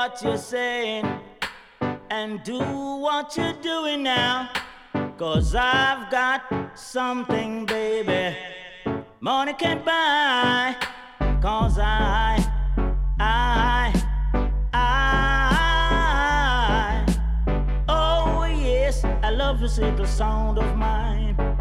what you're saying and do what you're doing now. 'Cause I've got something, baby, money can't buy. 'Cause oh yes, I love this little sound of mine.